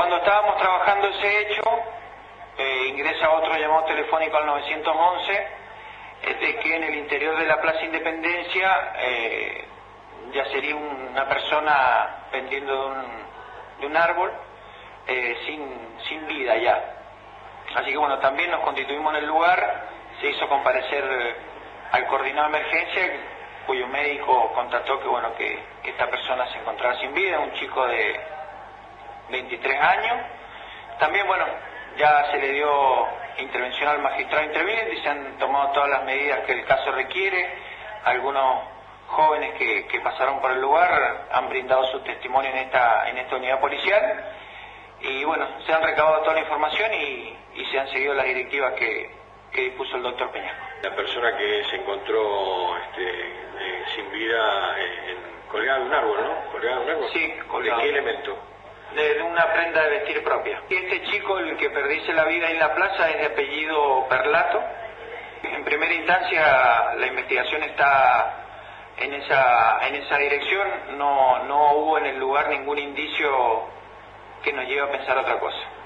cuando estábamos trabajando ese hecho, ingresa otro llamado telefónico al 911, de que en el interior de la Plaza Independencia yacería una persona pendiendo de un árbol, sin vida ya. Así que bueno, también nos constituimos en el lugar, se hizo comparecer al coordinado de emergencia, cuyo médico constató que bueno, que esta persona se encontraba sin vida, un chico de 23 años. También bueno, ya se le dio intervención al magistrado interviniente y se han tomado todas las medidas que el caso requiere. Algunos jóvenes que pasaron por el lugar han brindado su testimonio en esta unidad policial y bueno, se han recabado toda la información y se han seguido las directivas que dispuso el doctor Peñasco. La persona que se encontró sin vida colgada de un árbol, ¿no? ¿Colgada de un árbol? Sí, colgada. ¿De qué elemento? De una prenda de vestir propia. Este chico, el que perdiese la vida en la plaza, es de apellido Perlato. En primera instancia la investigación está en esa dirección, no hubo en el lugar ningún indicio que nos lleve a pensar otra cosa.